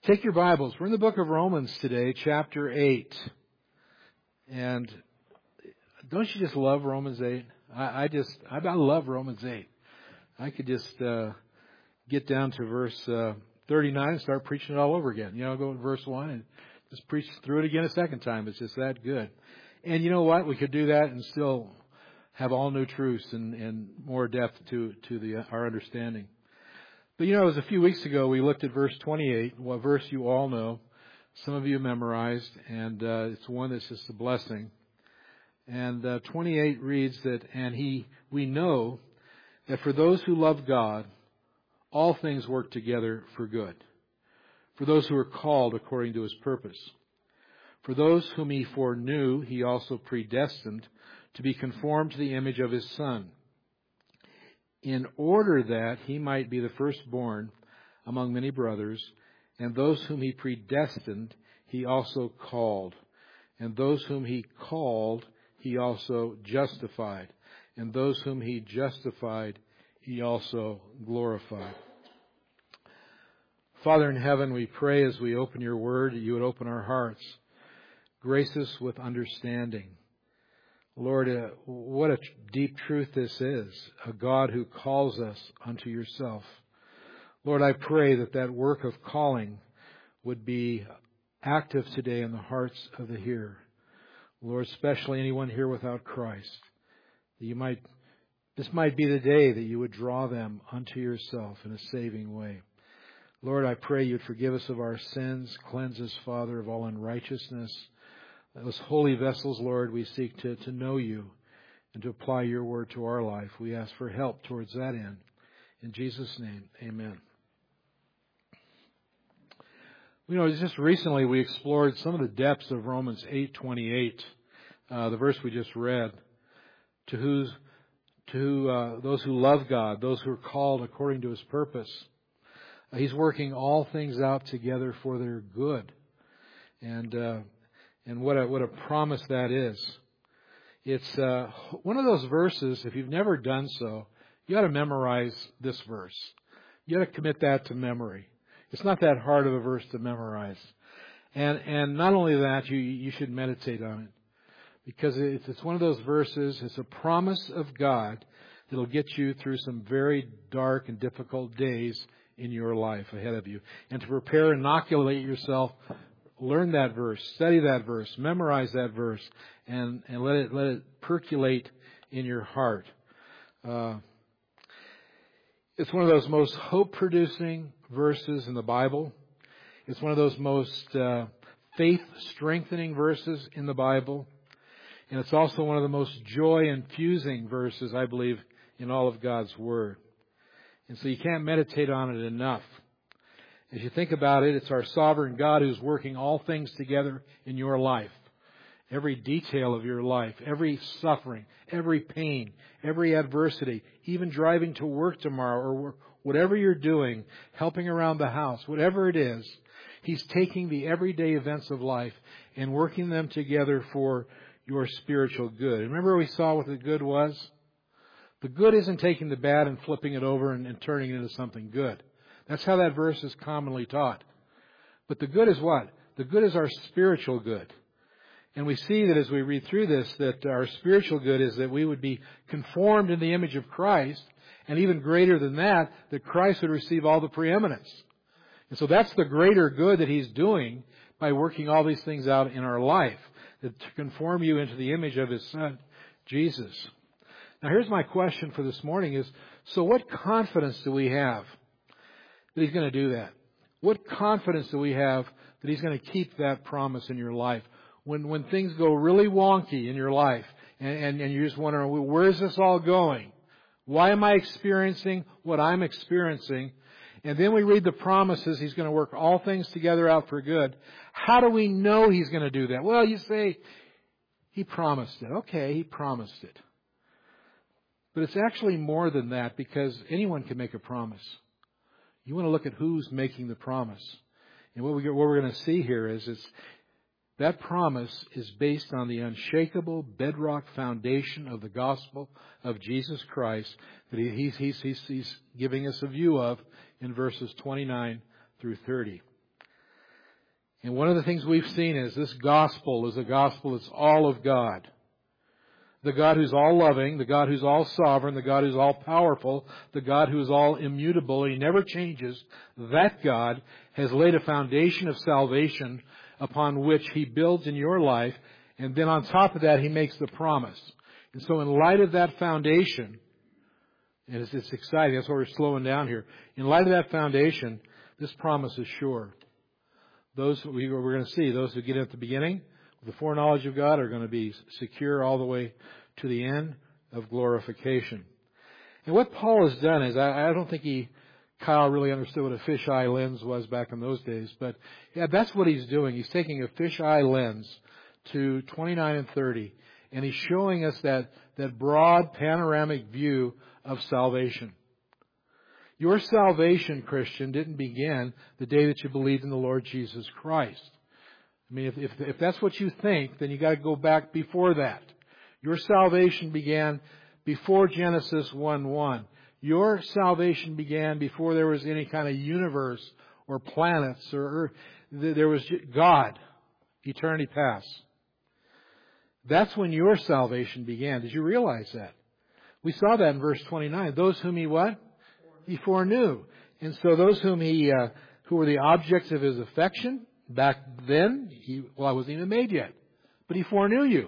Take your Bibles. We're in the book of Romans today, chapter 8. And don't you just love Romans 8? I love Romans 8. I could just get down to verse 39 and start preaching it all over again. You know, go to verse 1 and just preach through it again a second time. It's just that good. And you know what? We could do that and still have all new truths and more depth to our understanding. But you know, it was a few weeks ago we looked at verse 28, a verse you all know, some of you memorized, and it's one that's just a blessing. And 28 reads that, we know that for those who love God, all things work together for good. For those who are called according to His purpose. For those whom He foreknew, He also predestined to be conformed to the image of His Son, in order that He might be the firstborn among many brothers. And those whom He predestined, He also called. And those whom He called, He also justified. And those whom He justified, He also glorified. Father in heaven, we pray as we open Your Word that You would open our hearts. Grace us with understanding. Lord, what a deep truth this is, a God who calls us unto Yourself. Lord, I pray that work of calling would be active today in the hearts of the hearer. Lord, especially anyone here without Christ, that this might be the day that You would draw them unto Yourself in a saving way. Lord, I pray You'd forgive us of our sins, cleanse us, Father, of all unrighteousness. Those holy vessels, Lord, we seek to know You and to apply Your Word to our life. We ask for help towards that end. In Jesus' name, amen. You know, just recently we explored some of the depths of Romans 8:28, the verse we just read. To those who love God, those who are called according to His purpose. He's working all things out together for their good. And what a promise that is. It's one of those verses, if you've never done so, you ought to memorize this verse. You ought to commit that to memory. It's not that hard of a verse to memorize. And not only that, you should meditate on it. Because it's one of those verses, it's a promise of God that'll get you through some very dark and difficult days in your life ahead of you. And to prepare, inoculate yourself, learn that verse, study that verse, memorize that verse, and let it percolate in your heart. It's one of those most hope-producing verses in the Bible. It's one of those most faith-strengthening verses in the Bible. And it's also one of the most joy-infusing verses, I believe, in all of God's Word. And so you can't meditate on it enough. As you think about it, it's our sovereign God who's working all things together in your life. Every detail of your life, every suffering, every pain, every adversity, even driving to work tomorrow or whatever you're doing, helping around the house, whatever it is, He's taking the everyday events of life and working them together for your spiritual good. Remember we saw what the good was? The good isn't taking the bad and flipping it over and turning it into something good. That's how that verse is commonly taught. But the good is what? The good is our spiritual good. And we see that as we read through this, that our spiritual good is that we would be conformed in the image of Christ, and even greater than that Christ would receive all the preeminence. And so that's the greater good that He's doing by working all these things out in our life, to conform you into the image of His Son, Jesus. Now here's my question for this morning is, so what confidence do we have that He's going to do that? What confidence do we have that He's going to keep that promise in your life? When things go really wonky in your life and you're just wondering, well, where is this all going? Why am I experiencing what I'm experiencing? And then we read the promises, He's going to work all things together out for good. How do we know He's going to do that? Well, you say, He promised it. Okay, He promised it. But it's actually more than that, because anyone can make a promise. You want to look at who's making the promise. And what we're going to see here is that promise is based on the unshakable bedrock foundation of the gospel of Jesus Christ that He's giving us a view of in verses 29 through 30. And one of the things we've seen is this gospel is a gospel that's all of God. The God who's all loving, the God who's all sovereign, the God who's all powerful, the God who is all immutable, He never changes. That God has laid a foundation of salvation upon which He builds in your life, and then on top of that He makes the promise. And so in light of that foundation, and it's exciting, that's why we're slowing down here. In light of that foundation, this promise is sure. We're going to see, those who get in at the beginning, the foreknowledge of God, are going to be secure all the way to the end of glorification. And what Paul has done is, I don't think Kyle really understood what a fisheye lens was back in those days, but yeah, that's what he's doing. He's taking a fisheye lens to 29 and 30, and he's showing us that broad panoramic view of salvation. Your salvation, Christian, didn't begin the day that you believed in the Lord Jesus Christ. I mean, if that's what you think, then you got to go back before that. Your salvation began before Genesis 1:1. Your salvation began before there was any kind of universe or planets or earth. There was God, eternity past. That's when your salvation began. Did you realize that? We saw that in verse 29. Those whom He what? He foreknew. And so those whom who were the objects of His affection, back then, I wasn't even made yet, but He foreknew you.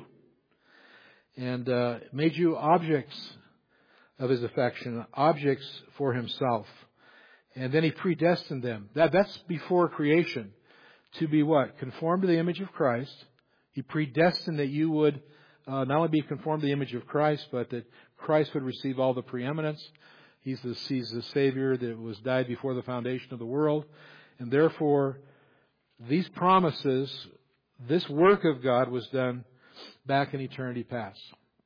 And made you objects of His affection, objects for Himself. And then He predestined them. That's before creation. To be what? Conformed to the image of Christ. He predestined that you would not only be conformed to the image of Christ, but that Christ would receive all the preeminence. He's the Savior that was died before the foundation of the world. And therefore, these promises, this work of God was done back in eternity past.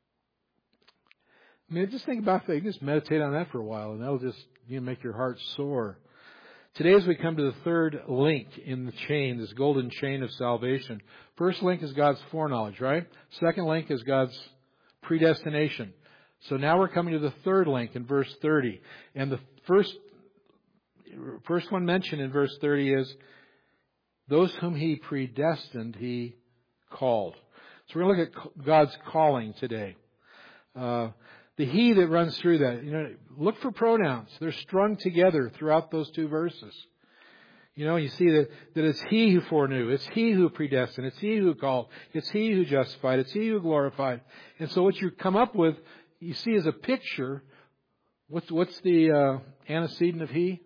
I mean, just think about that. You can just meditate on that for a while, and that'll just make your heart soar. Today, as we come to the third link in the chain, this golden chain of salvation. First link is God's foreknowledge, right? Second link is God's predestination. So now we're coming to the third link in verse 30. And the first one mentioned in verse 30 is, those whom He predestined, He called. So we're going to look at God's calling today. The He that runs through that. Look for pronouns. They're strung together throughout those two verses. You see that it's He who foreknew. It's He who predestined. It's He who called. It's He who justified. It's He who glorified. And so what you come up with, you see as a picture, what's the antecedent of He?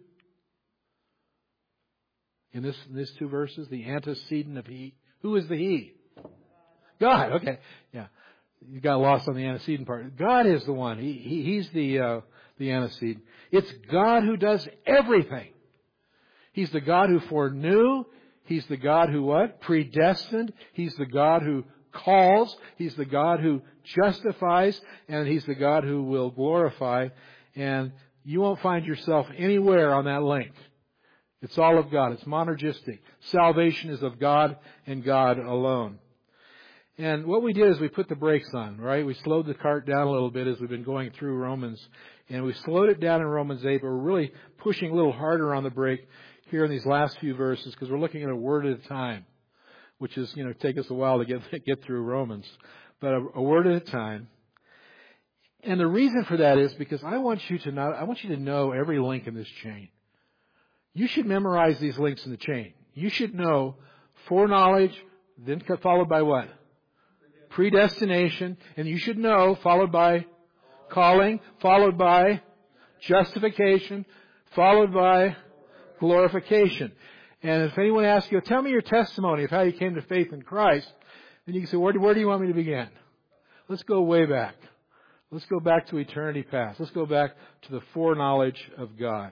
In these two verses, the antecedent of He. Who is the He? God. Okay. Yeah. You got lost on the antecedent part. God is the one. He's the antecedent. It's God who does everything. He's the God who foreknew. He's the God who what? Predestined. He's the God who calls. He's the God who justifies. And He's the God who will glorify. And you won't find yourself anywhere on that link. It's all of God. It's monergistic. Salvation is of God and God alone. And what we did is we put the brakes on, right? We slowed the cart down a little bit as we've been going through Romans. And we slowed it down in Romans 8, but we're really pushing a little harder on the brake here in these last few verses because we're looking at a word at a time, which is, take us a while to get through Romans. But a word at a time. And the reason for that is because I want you to know every link in this chain. You should memorize these links in the chain. You should know foreknowledge, then followed by what? Predestination. And you should know, followed by calling, followed by justification, followed by glorification. And if anyone asks you, tell me your testimony of how you came to faith in Christ, then you can say, where do you want me to begin? Let's go way back. Let's go back to eternity past. Let's go back to the foreknowledge of God.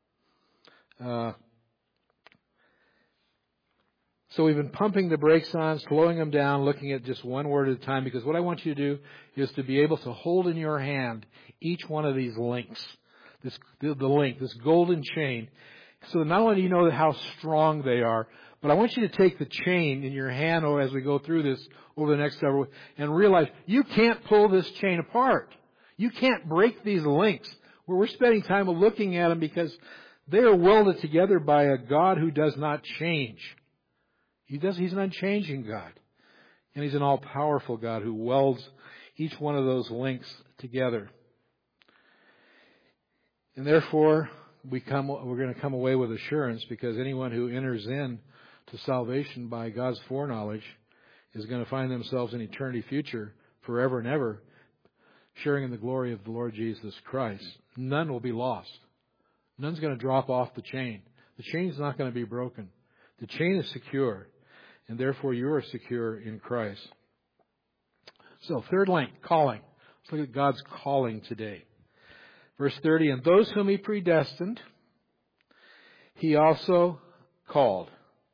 So we've been pumping the brakes on, slowing them down, looking at just one word at a time, because what I want you to do is to be able to hold in your hand each one of these links, the link, this golden chain, so that not only do you know how strong they are, but I want you to take the chain in your hand as we go through this over the next several weeks and realize you can't pull this chain apart. You can't break these links. We're spending time looking at them because they are welded together by a God who does not change. He's an unchanging God. And He's an all-powerful God who welds each one of those links together. And therefore, we're going to come away with assurance, because anyone who enters in to salvation by God's foreknowledge is going to find themselves in eternity future, forever and ever, sharing in the glory of the Lord Jesus Christ. None will be lost. None's going to drop off the chain. The chain's not going to be broken. The chain is secure, and therefore you are secure in Christ. So, third link, calling. Let's look at God's calling today. Verse 30, and those whom He predestined, He also called.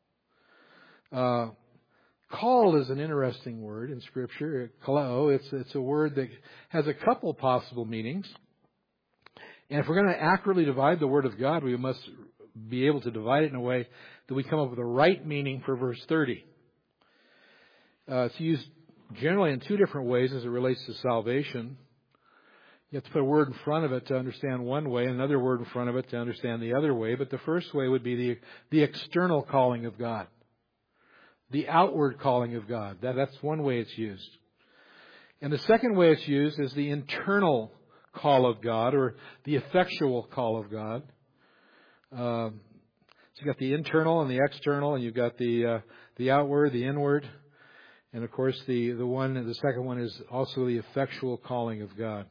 Called is an interesting word in Scripture. Kaleo, it's a word that has a couple possible meanings. And if we're going to accurately divide the Word of God, we must be able to divide it in a way that we come up with the right meaning for verse 30. It's used generally in two different ways as it relates to salvation. You have to put a word in front of it to understand one way, and another word in front of it to understand the other way. But the first way would be the external calling of God. The outward calling of God. That's one way it's used. And the second way it's used is the internal call of God, or the effectual call of God. So you've got the internal and the external, and you've got the outward, the inward. And of course the second one is also the effectual calling of God.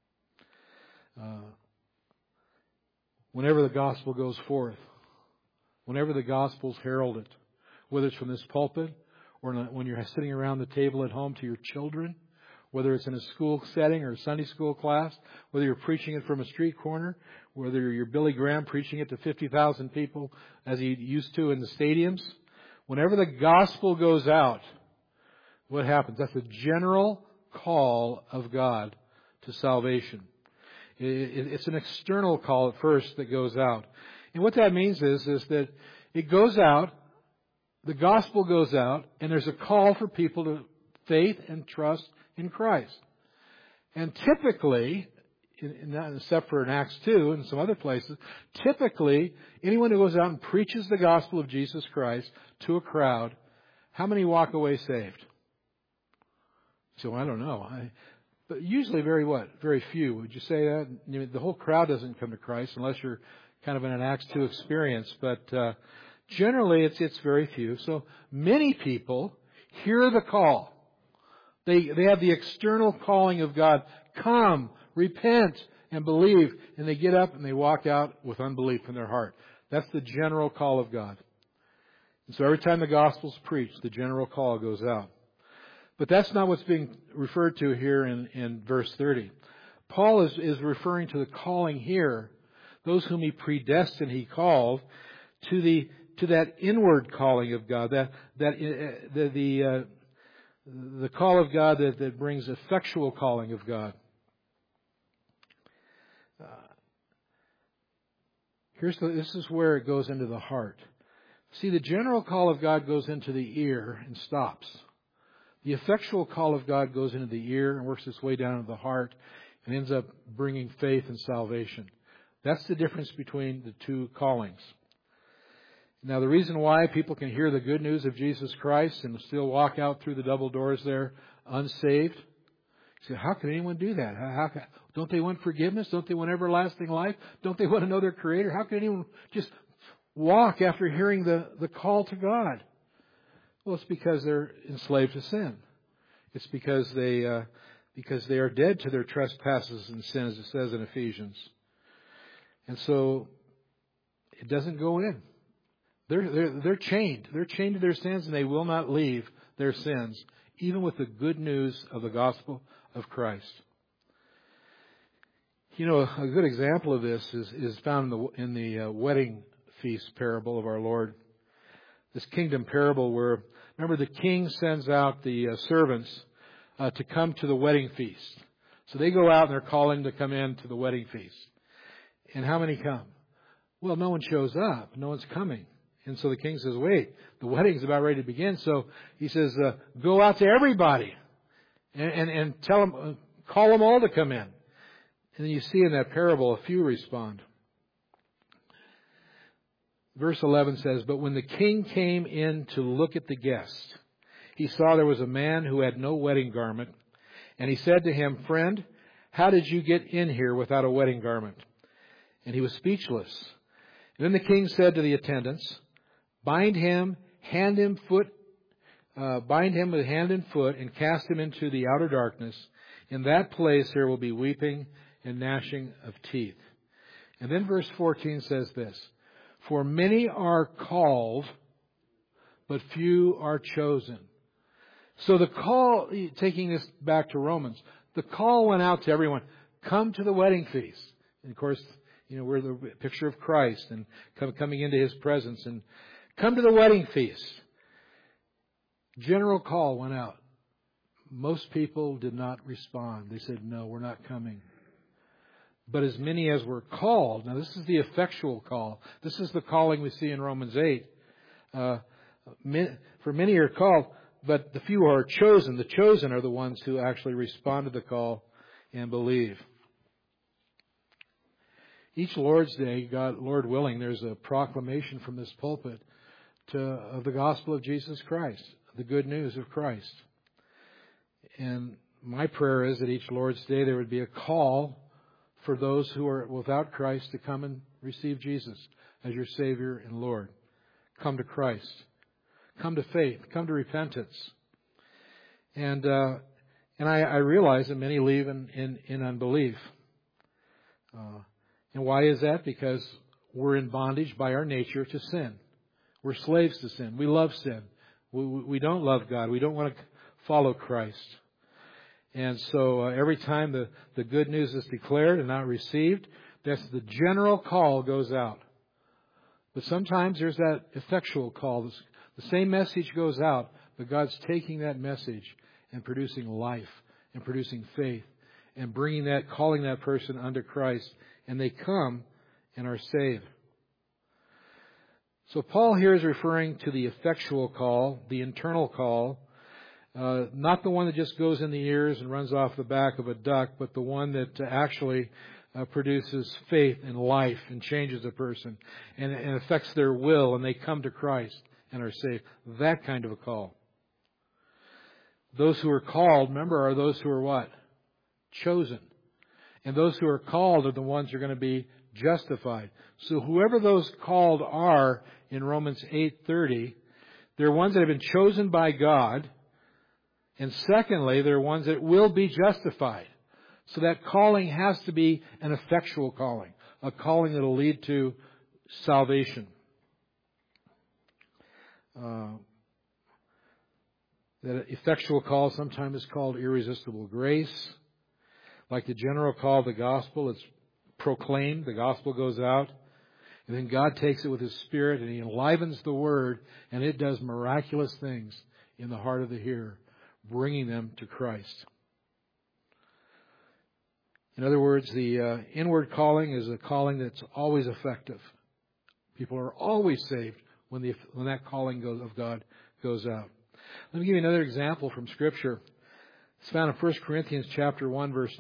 Whenever the gospel goes forth, whenever the gospel's heralded, whether it's from this pulpit or when you're sitting around the table at home to your children, whether it's in a school setting or a Sunday school class, whether you're preaching it from a street corner, whether you're Billy Graham preaching it to 50,000 people as he used to in the stadiums, whenever the gospel goes out, what happens? That's a general call of God to salvation. It's an external call at first that goes out. And what that means is that it goes out, the gospel goes out, and there's a call for people to faith and trust in Christ. And typically, except for in Acts 2 and some other places, typically anyone who goes out and preaches the gospel of Jesus Christ to a crowd, how many walk away saved? So I don't know. But usually very few. Would you say that? The whole crowd doesn't come to Christ unless you're kind of in an Acts 2 experience. But generally it's very few. So many people hear the call. They have the external calling of God. Come, repent, and believe. And they get up and they walk out with unbelief in their heart. That's the general call of God. And so every time the gospel's preached, the general call goes out. But that's not what's being referred to here in verse 30. Paul is referring to the calling here, those whom He predestined, He called, to that inward calling of God, the call of God that brings effectual calling of God. This is where it goes into the heart. See, the general call of God goes into the ear and stops. The effectual call of God goes into the ear and works its way down to the heart and ends up bringing faith and salvation. That's the difference between the two callings. Now, the reason why people can hear the good news of Jesus Christ and still walk out through the double doors there unsaved, you say, how can anyone do that? Don't they want forgiveness? Don't they want everlasting life? Don't they want to know their Creator? How can anyone just walk after hearing the call to God? Well, it's because they're enslaved to sin. It's because they are dead to their trespasses and sins, as it says in Ephesians. And so it doesn't go in. They're chained. They're chained to their sins, and they will not leave their sins, even with the good news of the gospel of Christ. You know, a good example of this is found in the wedding feast parable of our Lord. This kingdom parable where, remember, the king sends out the servants to come to the wedding feast. So they go out and they're calling to come in to the wedding feast. And how many come? Well, no one shows up. No one's coming. And so the king says, wait, the wedding's about ready to begin. So he says, go out to everybody and tell them, call them all to come in. And then you see in that parable a few respond. verse 11 says, "But when the king came in to look at the guest, he saw there was a man who had no wedding garment. And he said to him, 'Friend, how did you get in here without a wedding garment?' And he was speechless. And then the king said to the attendants, 'Bind him with hand and foot, and cast him into the outer darkness. In that place there will be weeping and gnashing of teeth.'" And then verse 14 says this, "For many are called, but few are chosen." So the call, taking this back to Romans, the call went out to everyone, come to the wedding feast. And of course, we're the picture of Christ and coming into His presence, and come to the wedding feast. General call went out. Most people did not respond. They said, "No, we're not coming." But as many as were called, now this is the effectual call. This is the calling we see in Romans 8. For many are called, but the few are chosen. The chosen are the ones who actually respond to the call and believe. Each Lord's Day, God, Lord willing, there's a proclamation from this pulpit of the gospel of Jesus Christ, the good news of Christ. And my prayer is that each Lord's Day there would be a call for those who are without Christ to come and receive Jesus as your Savior and Lord. Come to Christ. Come to faith. Come to repentance. And I realize that many leave in unbelief. And why is that? Because we're in bondage by our nature to sin. We're slaves to sin. We love sin. We don't love God. We don't want to follow Christ. And so every time the good news is declared and not received, that's the general call goes out. But sometimes there's that effectual call. The same message goes out, but God's taking that message and producing life and producing faith and calling that person unto Christ, and they come and are saved. So Paul here is referring to the effectual call, the internal call, not the one that just goes in the ears and runs off the back of a duck, but the one that actually produces faith and life and changes a person and affects their will, and they come to Christ and are saved. That kind of a call. Those who are called, remember, are those who are what? Chosen. And those who are called are the ones who are going to be justified. So whoever those called are in Romans 8:30, they're ones that have been chosen by God. And secondly, they're ones that will be justified. So that calling has to be an effectual calling, a calling that will lead to salvation. That effectual call sometimes is called irresistible grace. Like the general call of the gospel, it's proclaimed, the gospel goes out, and then God takes it with His Spirit and He enlivens the Word, and it does miraculous things in the heart of the hearer, bringing them to Christ. In other words, the inward calling is a calling that's always effective. People are always saved when that calling of God goes out. Let me give you another example from Scripture. It's found in 1 Corinthians chapter 1, verse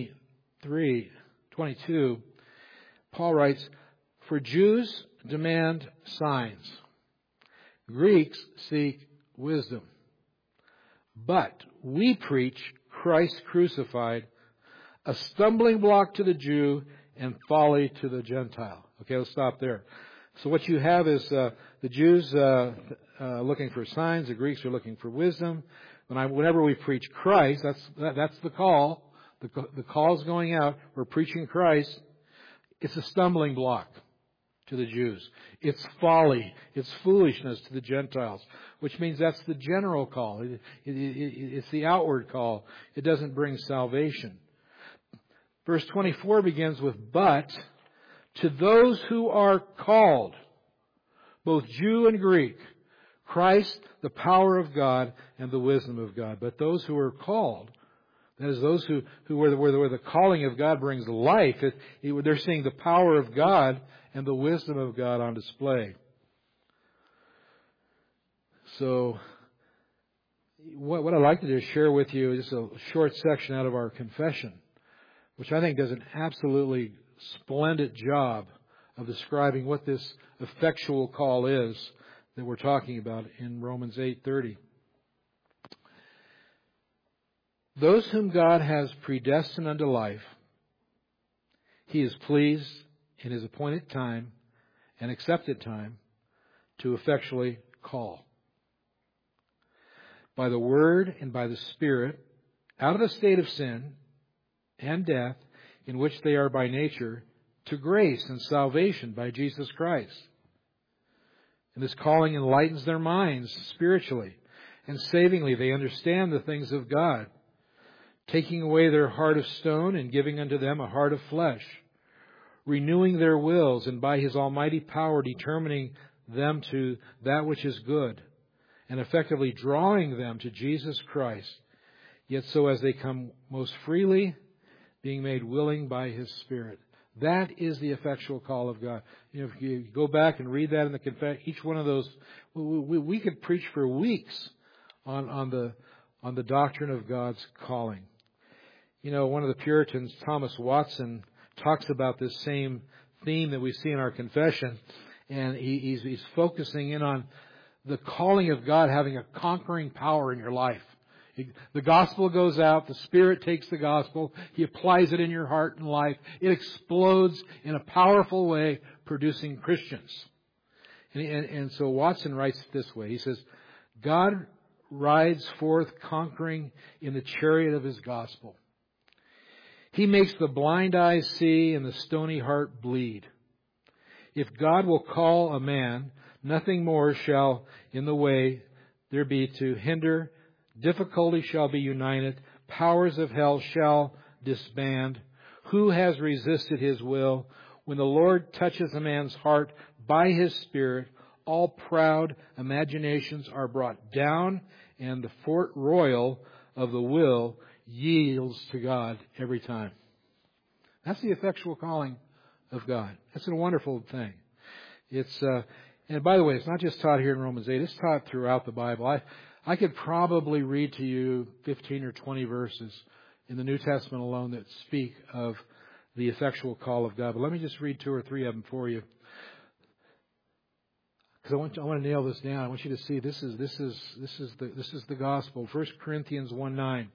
22. Paul writes, "For Jews demand signs. Greeks seek wisdom. But we preach Christ crucified, a stumbling block to the Jew and folly to the Gentile." Okay, let's stop there. So what you have is the Jews looking for signs. The Greeks are looking for wisdom. Whenever we preach Christ, that's the call. The call is going out. We're preaching Christ. It's a stumbling block to the Jews. It's folly. It's foolishness to the Gentiles, which means that's the general call. It's the outward call. It doesn't bring salvation. Verse 24 begins with, "But to those who are called, both Jew and Greek, Christ, the power of God and the wisdom of God." But those who are called, that is, those where the calling of God brings life, they're seeing the power of God and the wisdom of God on display. So, what I'd like to do is share with you is a short section out of our confession, which I think does an absolutely splendid job of describing what this effectual call is that we're talking about in Romans 8:30. Those whom God has predestined unto life, He is pleased in His appointed time and accepted time to effectually call. By the Word and by the Spirit, out of the state of sin and death in which they are by nature, to grace and salvation by Jesus Christ. And this calling enlightens their minds spiritually, and savingly they understand the things of God, taking away their heart of stone and giving unto them a heart of flesh, renewing their wills, and by His almighty power determining them to that which is good, and effectively drawing them to Jesus Christ, yet so as they come most freely, being made willing by His Spirit. That is the effectual call of God. You know, if you go back and read that in the confession, each one of those, we could preach for weeks on the doctrine of God's calling. You know, one of the Puritans, Thomas Watson, talks about this same theme that we see in our confession, and he's focusing in on the calling of God having a conquering power in your life. The gospel goes out, the Spirit takes the gospel, He applies it in your heart and life. It explodes in a powerful way, producing Christians. And so Watson writes it this way. He says, God rides forth conquering in the chariot of His gospel. He makes the blind eyes see and the stony heart bleed. If God will call a man, nothing more shall in the way there be to hinder. Difficulty shall be united. Powers of hell shall disband. Who has resisted His will? When the Lord touches a man's heart by His Spirit, all proud imaginations are brought down, and the fort royal of the will yields to God every time. That's the effectual calling of God. That's a wonderful thing. And by the way, it's not just taught here in Romans 8. It's taught throughout the Bible. I could probably read to you 15 or 20 verses in the New Testament alone that speak of the effectual call of God. But let me just read 2 or 3 of them for you, because I want to nail this down. I want you to see this is the gospel. 1 Corinthians 1:9.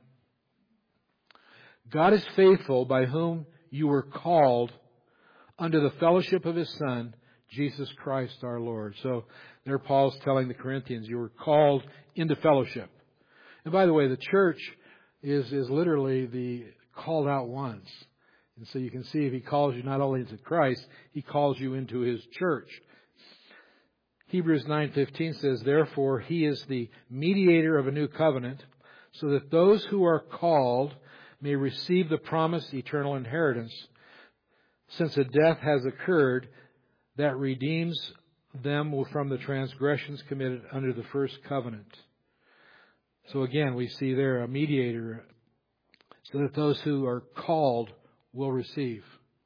God is faithful, by whom you were called unto the fellowship of His Son, Jesus Christ our Lord. So there Paul's telling the Corinthians, you were called into fellowship. And by the way, the church is literally the called out ones. And so you can see if He calls you not only into Christ, He calls you into His church. Hebrews 9:15 says, therefore He is the mediator of a new covenant, so that those who are called may receive the promised eternal inheritance, since a death has occurred that redeems them from the transgressions committed under the first covenant. So again, we see there a mediator, so that those who are called will receive.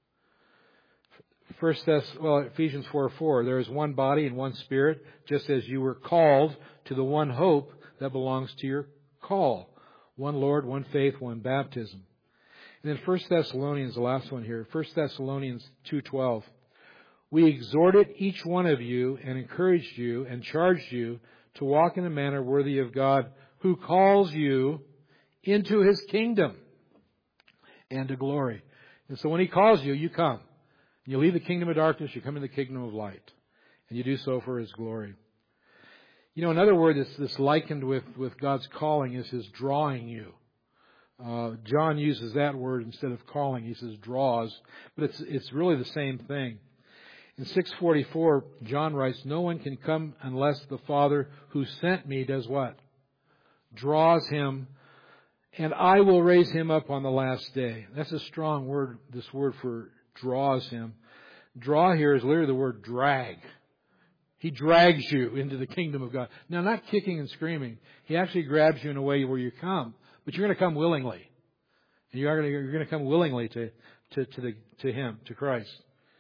Ephesians 4:4, there is one body and one Spirit, just as you were called to the one hope that belongs to your call. One Lord, one faith, one baptism. And then 1 Thessalonians, the last one here, 1 Thessalonians 2:12. We exhorted each one of you and encouraged you and charged you to walk in a manner worthy of God, who calls you into His kingdom and to glory. And so when He calls you, you come. You leave the kingdom of darkness, you come into the kingdom of light. And you do so for His glory. You know, another word that's likened with God's calling is His drawing you. John uses that word instead of calling. He says draws. But it's really the same thing. In 6:44, John writes, no one can come unless the Father who sent me does what? Draws him, and I will raise him up on the last day. That's a strong word, this word for draws him. Draw here is literally the word drag. He drags you into the kingdom of God. Now, not kicking and screaming. He actually grabs you in a way where you come, but you're going to come willingly. And you're going to come willingly to Him, to Christ.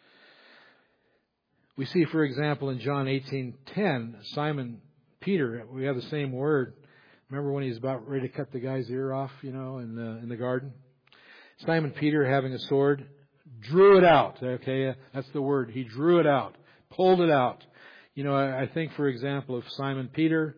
We see, for example, in John 18:10, Simon Peter, we have the same word. Remember when he's about ready to cut the guy's ear off, in the garden? Simon Peter, having a sword, drew it out. Okay, that's the word. He drew it out, pulled it out. You know, I think, for example, of Simon Peter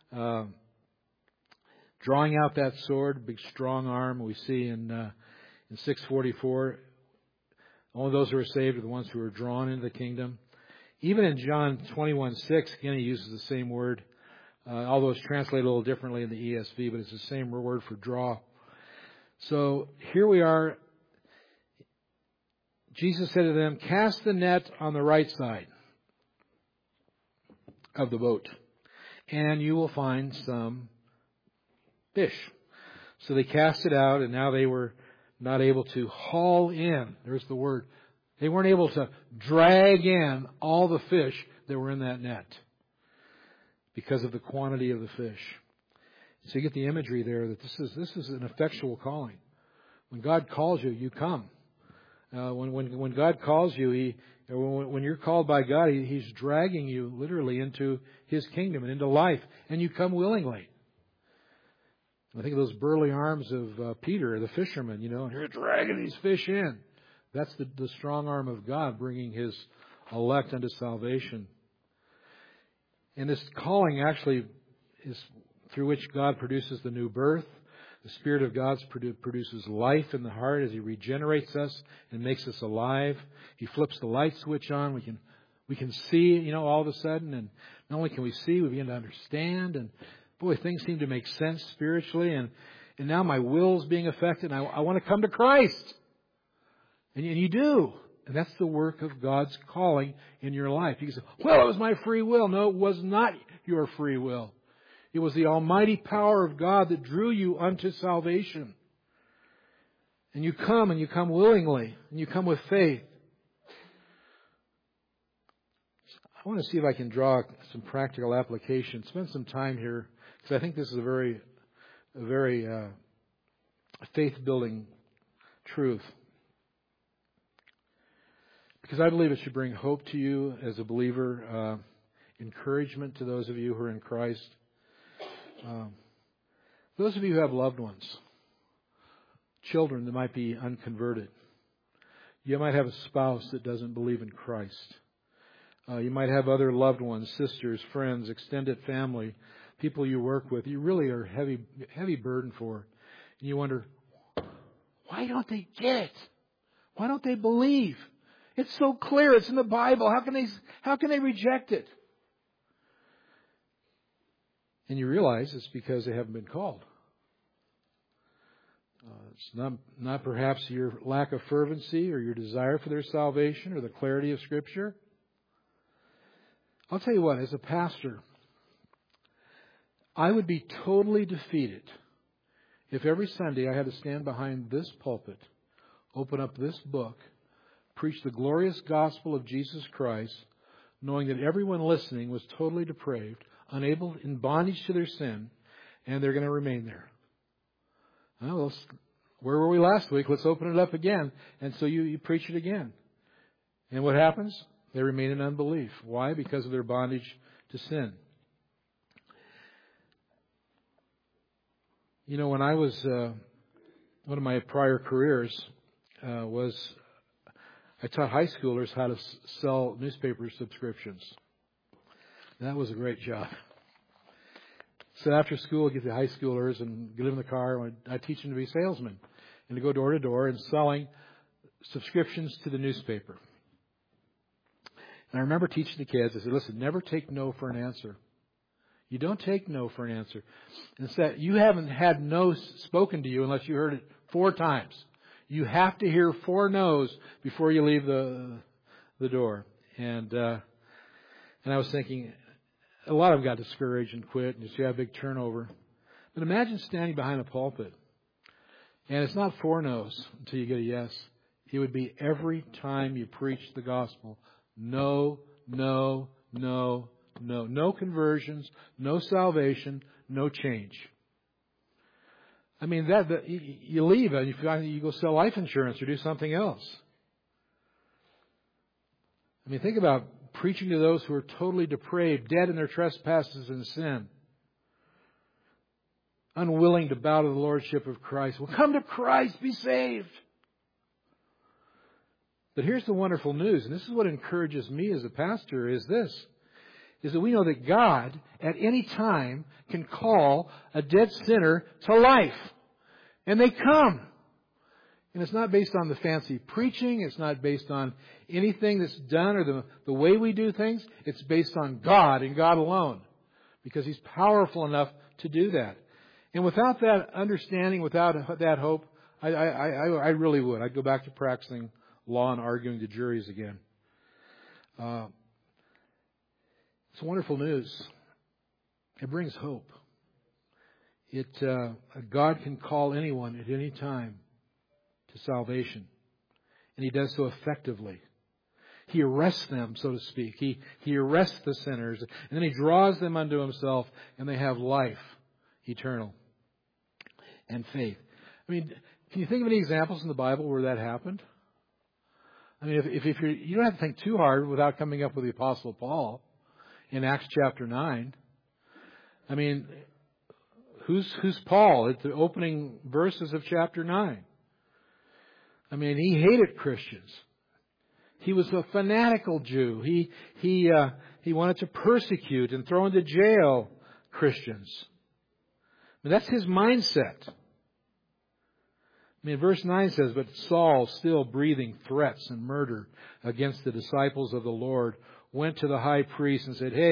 drawing out that sword, big strong arm. We see in 6:44, only those who are saved are the ones who are drawn into the kingdom. Even in John 21:6, again, he uses the same word, although it's translated a little differently in the ESV, but it's the same word for draw. So here we are. Jesus said to them, cast the net on the right side of the boat, and you will find some fish. So they cast it out, and now they were not able to haul in. There's the word. They weren't able to drag in all the fish that were in that net because of the quantity of the fish. So you get the imagery there that this is an effectual calling. When God calls you, you come. When God calls you, when you're called by God, He's dragging you literally into His kingdom and into life, and you come willingly. I think of those burly arms of Peter, the fisherman, you know, and you're dragging these fish in. That's the strong arm of God bringing His elect unto salvation. And this calling actually is through which God produces the new birth. The Spirit of God produces life in the heart as He regenerates us and makes us alive. He flips the light switch on. We can see, you know, all of a sudden. And not only can we see, we begin to understand. And boy, things seem to make sense spiritually. And now my will's being affected. And I want to come to Christ. And you do. And that's the work of God's calling in your life. You can say, well, it was my free will. No, it was not your free will. It was the almighty power of God that drew you unto salvation. And you come willingly, and you come with faith. I want to see if I can draw some practical application. Spend some time here, because I think this is a very faith-building truth. Because I believe it should bring hope to you as a believer, encouragement to those of you who are in Christ. Those of you who have loved ones, children that might be unconverted. You might have a spouse that doesn't believe in Christ. You might have other loved ones, sisters, friends, extended family, people you work with. You really are heavy burden for. And you wonder, why don't they get it? Why don't they believe? It's so clear. It's in the Bible. How can they reject it? And you realize it's because they haven't been called. It's not perhaps your lack of fervency or your desire for their salvation or the clarity of Scripture. I'll tell you what, as a pastor, I would be totally defeated if every Sunday I had to stand behind this pulpit, open up this book, preach the glorious gospel of Jesus Christ, knowing that everyone listening was totally depraved, unable, in bondage to their sin, and they're going to remain there. Well, where were we last week? Let's open it up again. And so you preach it again. And what happens? They remain in unbelief. Why? Because of their bondage to sin. You know, when I was, one of my prior careers was I taught high schoolers how to sell newspaper subscriptions. That was a great job. So after school, I get the high schoolers and get in the car. And I teach them to be salesmen and to go door to door and selling subscriptions to the newspaper. And I remember teaching the kids, I said, listen, never take no for an answer. You don't take no for an answer. Instead, you haven't had no spoken to you unless you heard it 4 times. You have to hear 4 no's before you leave the door. And I was thinking, a lot of them got discouraged and quit, and you have a big turnover. But imagine standing behind a pulpit, and it's not 4 no's until you get a yes. It would be every time you preach the gospel. No, no, no, no. No conversions, no salvation, no change. I mean, you leave and you go sell life insurance or do something else. I mean, think about preaching to those who are totally depraved, dead in their trespasses and sin, unwilling to bow to the lordship of Christ. Well, come to Christ, be saved. But here's the wonderful news, and this is what encourages me as a pastor, is that we know that God at any time can call a dead sinner to life. And they come. And it's not based on the fancy preaching. It's not based on anything that's done or the way we do things. It's based on God and God alone. Because He's powerful enough to do that. And without that understanding, without that hope, I really would. I'd go back to practicing law and arguing the juries again. It's wonderful news. It brings hope. God can call anyone at any time to salvation. And He does so effectively. He arrests them, so to speak. He arrests the sinners. And then He draws them unto Himself, and they have life eternal and faith. I mean, can you think of any examples in the Bible where that happened? I mean, if you don't have to think too hard without coming up with the Apostle Paul in Acts chapter 9. I mean, who's Paul at the opening verses of chapter 9? I mean, he hated Christians. He was a fanatical Jew. He wanted to persecute and throw into jail Christians. I mean, that's his mindset. I mean, verse 9 says, "But Saul, still breathing threats and murder against the disciples of the Lord, went to the high priest and said,"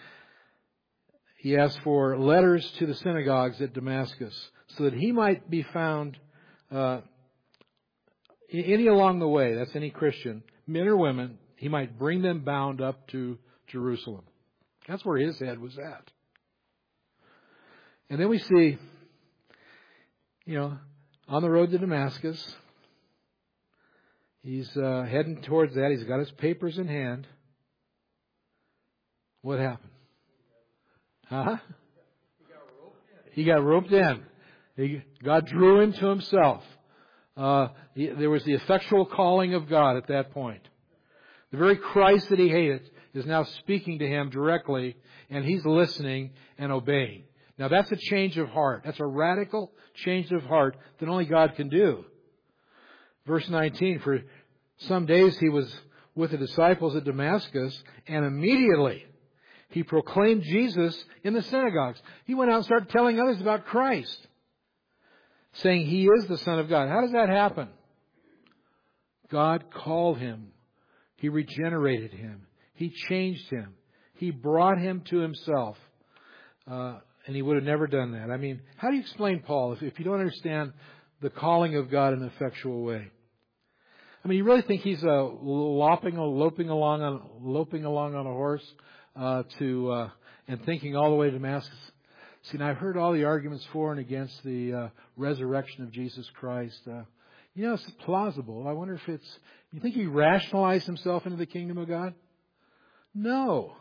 he asked for letters to the synagogues at Damascus, so that he might be found any along the way, that's any Christian, men or women, he might bring them bound up to Jerusalem. That's where his head was at. And then we see, on the road to Damascus, he's heading towards that. He's got his papers in hand. What happened? Huh? He got roped in. God drew him to Himself. There was the effectual calling of God at that point. The very Christ that he hated is now speaking to him directly, and he's listening and obeying. Now that's a change of heart. That's a radical change of heart that only God can do. Verse 19, "For some days he was with the disciples at Damascus, and immediately he proclaimed Jesus in the synagogues." He went out and started telling others about Christ, saying He is the Son of God. How does that happen? God called him. He regenerated him. He changed him. He brought him to Himself. And he would have never done that. I mean, how do you explain Paul if you don't understand the calling of God in an effectual way? I mean, you really think he's loping along on a horse and thinking all the way to Damascus? See, now I've heard all the arguments for and against the resurrection of Jesus Christ. It's plausible. I wonder if you think he rationalized himself into the kingdom of God? No.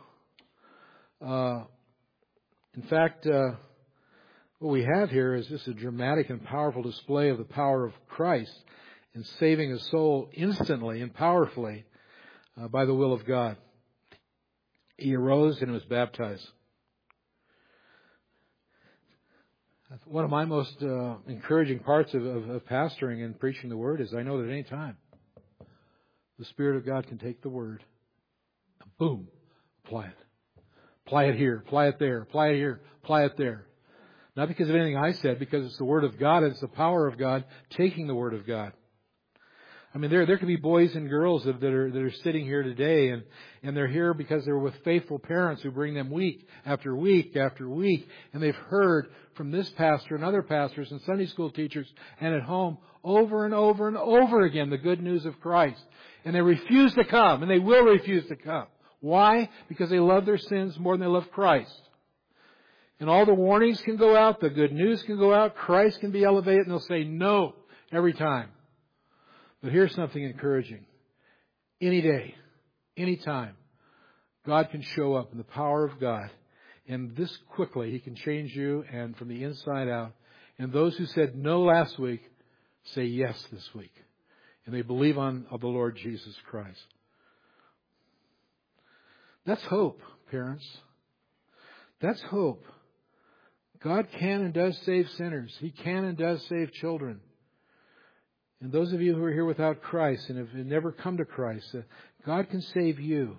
In fact, what we have here is just a dramatic and powerful display of the power of Christ in saving a soul instantly and powerfully by the will of God. He arose and was baptized. One of my most encouraging parts of pastoring and preaching the Word is I know that at any time the Spirit of God can take the Word and boom, apply it. Apply it here, apply it there, apply it here, apply it there. Not because of anything I said, because it's the Word of God, it's the power of God taking the Word of God. I mean, there could be boys and girls that are sitting here today, and they're here because they're with faithful parents who bring them week after week after week, and they've heard from this pastor and other pastors and Sunday school teachers and at home over and over and over again the good news of Christ. And they refuse to come, and they will refuse to come. Why? Because they love their sins more than they love Christ. And all the warnings can go out, the good news can go out, Christ can be elevated, and they'll say no every time. But here's something encouraging. Any day, any time, God can show up in the power of God. And this quickly, He can change you and from the inside out. And those who said no last week, say yes this week. And they believe on the Lord Jesus Christ. That's hope, parents. That's hope. God can and does save sinners. He can and does save children. And those of you who are here without Christ and have never come to Christ, God can save you.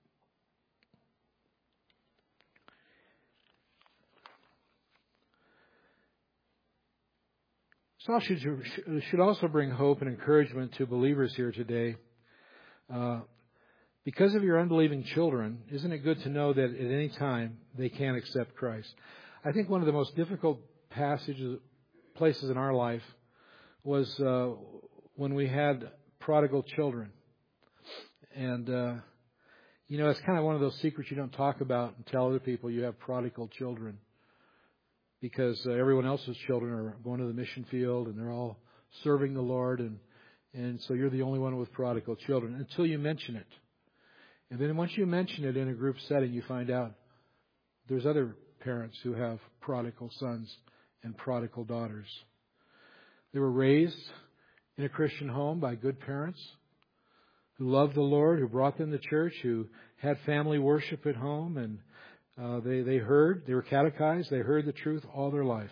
So should also bring hope and encouragement to believers here today. Because of your unbelieving children, isn't it good to know that at any time they can accept Christ? I think one of the most difficult places in our life was when we had prodigal children. And, it's kind of one of those secrets you don't talk about and tell other people you have prodigal children. Because everyone else's children are going to the mission field and they're all serving the Lord. And so you're the only one with prodigal children until you mention it. And then once you mention it in a group setting, you find out there's other parents who have prodigal sons and prodigal daughters. They were raised in a Christian home by good parents who loved the Lord, who brought them to church, who had family worship at home, and they were catechized, they heard the truth all their life.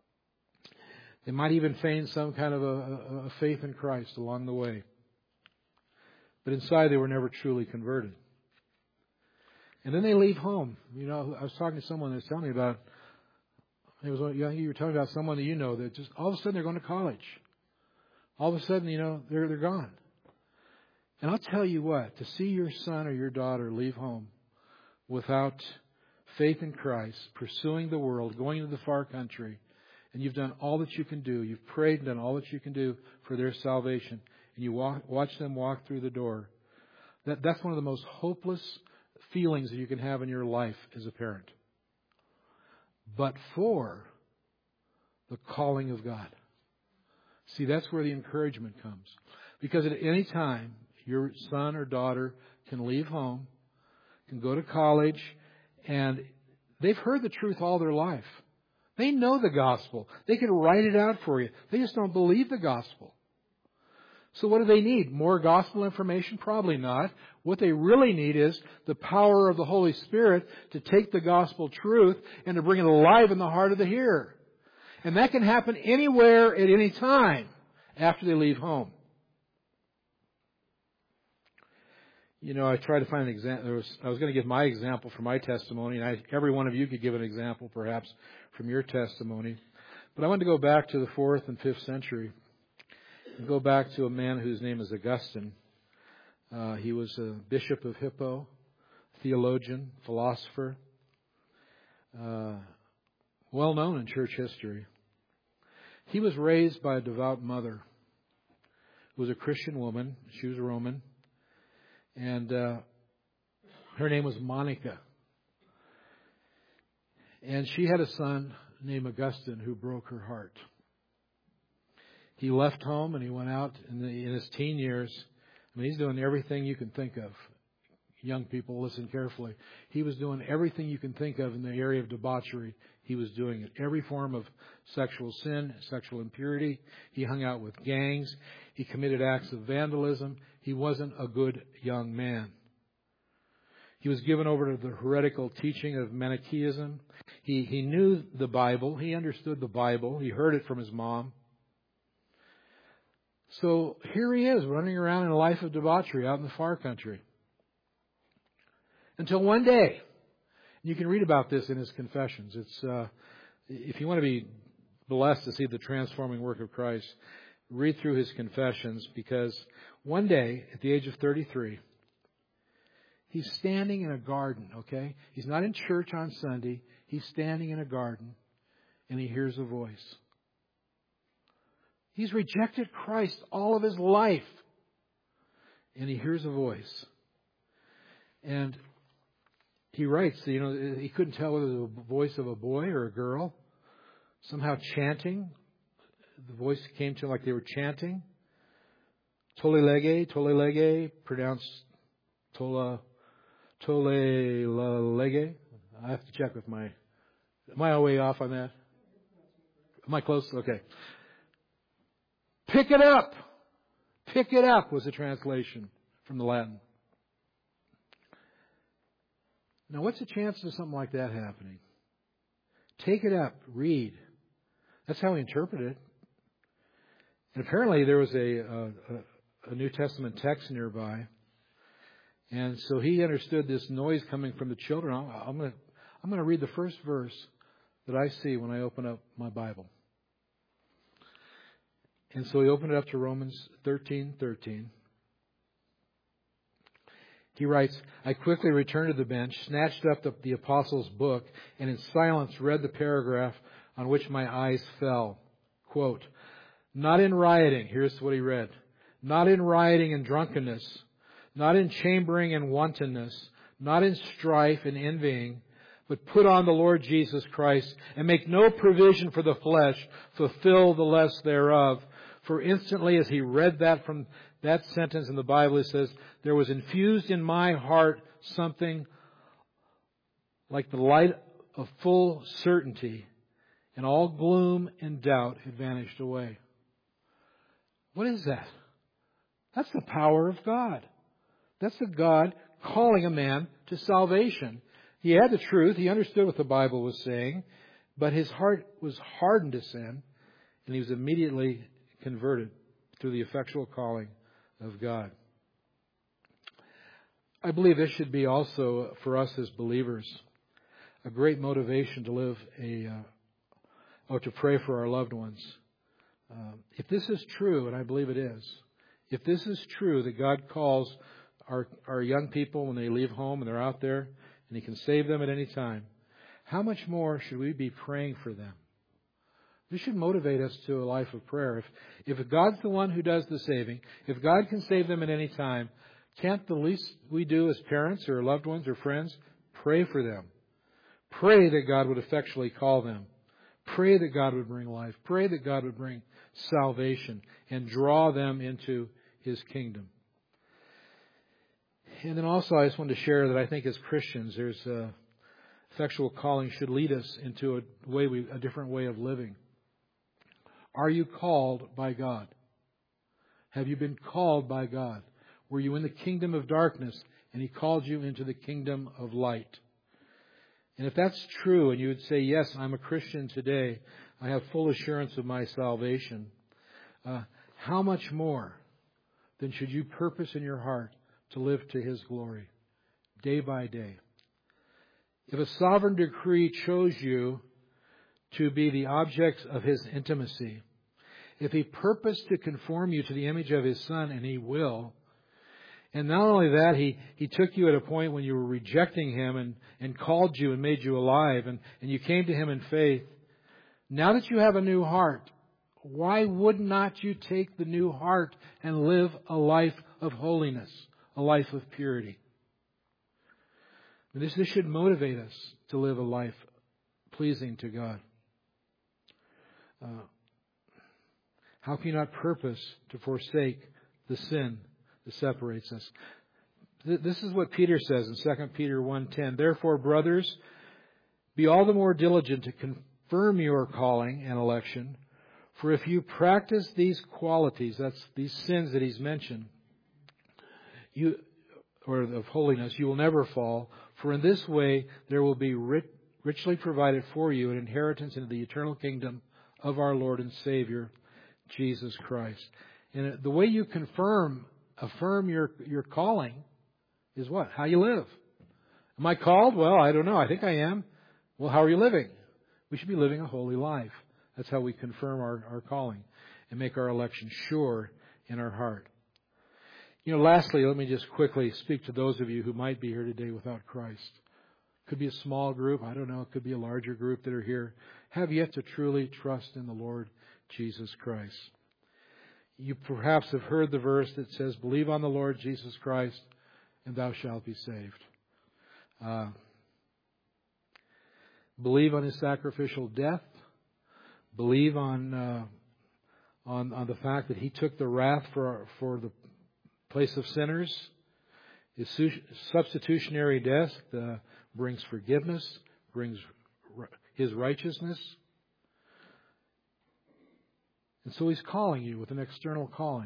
They might even feign some kind of a faith in Christ along the way. But inside they were never truly converted. And then they leave home. I was talking to someone that was telling me about, you were telling me about someone that that just all of a sudden they're going to college. All of a sudden, they're gone. And I'll tell you what, to see your son or your daughter leave home without faith in Christ, pursuing the world, going to the far country, and you've done all that you can do, you've prayed and done all that you can do for their salvation, and you watch them walk through the door, that's one of the most hopeless feelings that you can have in your life as a parent. But for the calling of God. See, that's where the encouragement comes. Because at any time, your son or daughter can leave home, can go to college, and they've heard the truth all their life. They know the gospel. They can write it out for you. They just don't believe the gospel. So what do they need? More gospel information? Probably not. What they really need is the power of the Holy Spirit to take the gospel truth and to bring it alive in the heart of the hearer. And that can happen anywhere at any time after they leave home. I tried to find an example. I was going to give my example for my testimony, and every one of you could give an example, perhaps, from your testimony. But I want to go back to the 4th and 5th century and go back to a man whose name is Augustine. He was a bishop of Hippo, theologian, philosopher, well known in church history. He was raised by a devout mother who was a Christian woman. She was Roman. And her name was Monica. And she had a son named Augustine who broke her heart. He left home and he went out in his teen years. He's doing everything you can think of. Young people, listen carefully. He was doing everything you can think of in the area of debauchery. He was doing it. Every form of sexual sin, sexual impurity. He hung out with gangs. He committed acts of vandalism. He wasn't a good young man. He was given over to the heretical teaching of Manichaeism. He knew the Bible. He understood the Bible. He heard it from his mom. So here he is running around in a life of debauchery out in the far country. Until one day, you can read about this in his confessions. It's if you want to be blessed to see the transforming work of Christ, read through his confessions, because one day, at the age of 33, he's standing in a garden, okay? He's not in church on Sunday. He's standing in a garden, and he hears a voice. He's rejected Christ all of his life, and he hears a voice. And he writes, he couldn't tell whether it was the voice of a boy or a girl, somehow chanting. The voice came to him like they were chanting. Tolelege, pronounced Tolelege. I have to check with am I way off on that? Am I close? Okay. Pick it up. Pick it up was the translation from the Latin. Now, what's the chances of something like that happening? Take it up. Read. That's how he interpreted it. And apparently there was a New Testament text nearby. And so he understood this noise coming from the children. I'm going to read the first verse that I see when I open up my Bible. And so he opened it up to Romans 13:13. He writes, I quickly returned to the bench, snatched up the apostles' book, and in silence read the paragraph on which my eyes fell. Quote, not in rioting, here's what he read, not in rioting and drunkenness, not in chambering and wantonness, not in strife and envying, but put on the Lord Jesus Christ, and make no provision for the flesh, fulfill the lust thereof. For instantly as he read that from that sentence in the Bible, it says, there was infused in my heart something like the light of full certainty, and all gloom and doubt had vanished away. What is that? That's the power of God. That's the God calling a man to salvation. He had the truth. He understood what the Bible was saying, but his heart was hardened to sin, and he was immediately converted through the effectual calling of God. I believe this should be also, for us as believers, a great motivation to live to pray for our loved ones. If this is true, and I believe it is, if this is true that God calls our young people when they leave home and they're out there, and He can save them at any time, how much more should we be praying for them? This should motivate us to a life of prayer. If God's the one who does the saving, if God can save them at any time, can't the least we do as parents or loved ones or friends pray for them? Pray that God would effectually call them. Pray that God would bring life. Pray that God would bring salvation and draw them into His kingdom. And then also I just wanted to share that I think as Christians, there's effectual calling should lead us into a different way of living. Are you called by God? Have you been called by God? Were you in the kingdom of darkness and He called you into the kingdom of light? And if that's true and you would say, yes, I'm a Christian today, I have full assurance of my salvation, how much more then should you purpose in your heart to live to His glory day by day? If a sovereign decree chose you to be the objects of His intimacy, if He purposed to conform you to the image of His Son, and He will, and not only that, He took you at a point when you were rejecting Him and called you and made you alive, and you came to Him in faith. Now that you have a new heart, why would not you take the new heart and live a life of holiness, a life of purity? This should motivate us to live a life pleasing to God. How can you not purpose to forsake the sin that separates us? This is what Peter says in 2 Peter 1:10. Therefore, brothers, be all the more diligent to confirm your calling and election. For if you practice these qualities, that's these sins that he's mentioned, or of holiness, you will never fall. For in this way there will be richly provided for you an inheritance into the eternal kingdom of our Lord and Savior, Jesus Christ. And the way you affirm your calling is what? How you live. Am I called? Well, I don't know. I think I am. Well, how are you living? We should be living a holy life. That's how we confirm our calling and make our election sure in our heart. Lastly, let me just quickly speak to those of you who might be here today without Christ. Could be a small group. I don't know. It could be a larger group that are here. Have yet to truly trust in the Lord Jesus Christ. You perhaps have heard the verse that says, believe on the Lord Jesus Christ and thou shalt be saved. Believe on His sacrificial death. Believe on the fact that He took the wrath for the place of sinners. His substitutionary death brings forgiveness, brings His righteousness. And so He's calling you with an external calling.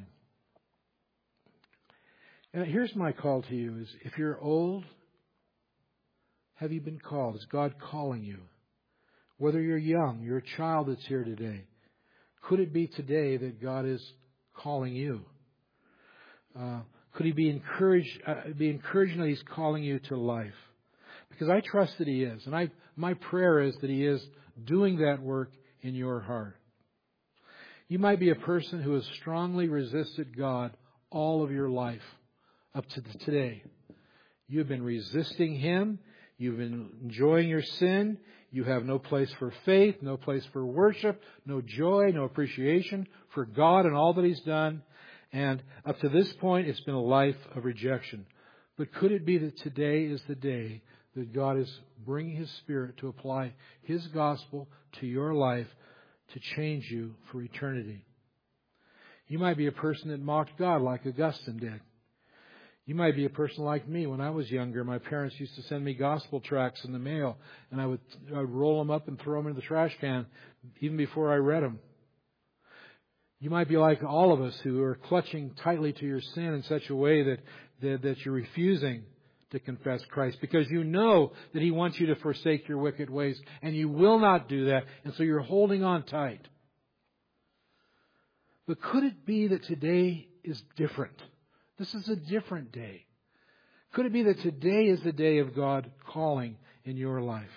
And here's my call to you is, if you're old, have you been called? Is God calling you? Whether you're young, you're a child that's here today, Could it be today that God is calling you? Could He be encouraging that He's calling you to life? Because I trust that He is. And my prayer is that He is doing that work in your heart. You might be a person who has strongly resisted God all of your life up to today. You've been resisting Him. You've been enjoying your sin. You have no place for faith, no place for worship, no joy, no appreciation for God and all that He's done. And up to this point, it's been a life of rejection. But could it be that today is the day that God is bringing His Spirit to apply His gospel to your life to change you for eternity? You might be a person that mocked God like Augustine did. You might be a person like me. When I was younger, my parents used to send me gospel tracts in the mail, and I would roll them up and throw them in the trash can even before I read them. You might be like all of us who are clutching tightly to your sin in such a way that you're refusing to confess Christ because you know that He wants you to forsake your wicked ways, and you will not do that, and so you're holding on tight. But could it be that today is different? This is a different day. Could it be that today is the day of God calling in your life?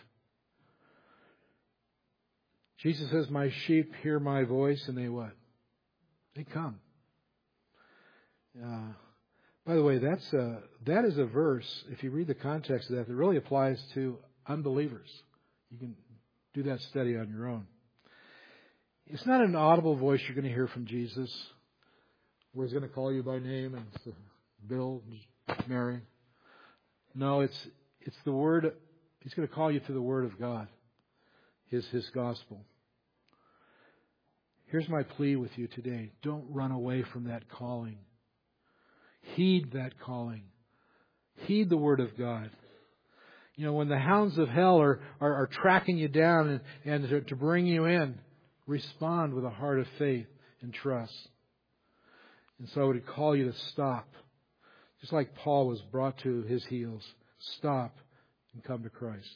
Jesus says, "My sheep hear my voice," and they what? They come. By the way, that is a verse, if you read the context of that really applies to unbelievers. You can do that study on your own. It's not an audible voice you're going to hear from Jesus, where He's going to call you by name and say, Bill, Mary. No, it's the Word. He's going to call you to the Word of God, His gospel. Here's my plea with you today. Don't run away from that calling. Heed that calling. Heed the Word of God. You know, when the hounds of hell are tracking you down and to bring you in, respond with a heart of faith and trust. And so I would call you to stop. Just like Paul was brought to his heels. Stop and come to Christ.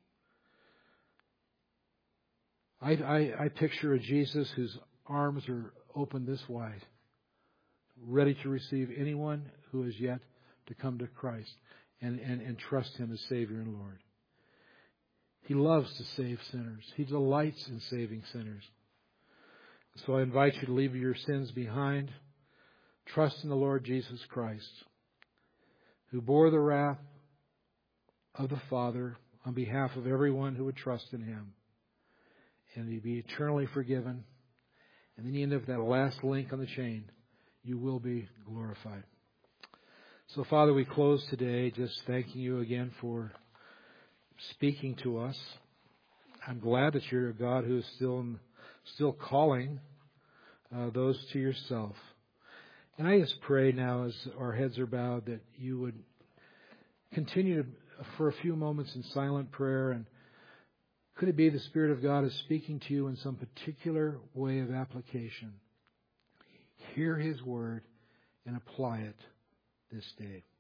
I picture a Jesus whose arms are open this wide, ready to receive anyone who is yet to come to Christ and trust Him as Savior and Lord. He loves to save sinners. He delights in saving sinners. So I invite you to leave your sins behind. Trust in the Lord Jesus Christ, who bore the wrath of the Father on behalf of everyone who would trust in Him. And you'd be eternally forgiven. And then you end up that last link on the chain. You will be glorified. So, Father, we close today just thanking You again for speaking to us. I'm glad that You're a God who is still calling those to Yourself. And I just pray now as our heads are bowed that You would continue for a few moments in silent prayer. And could it be the Spirit of God is speaking to you in some particular way of application? Hear His Word and apply it this day.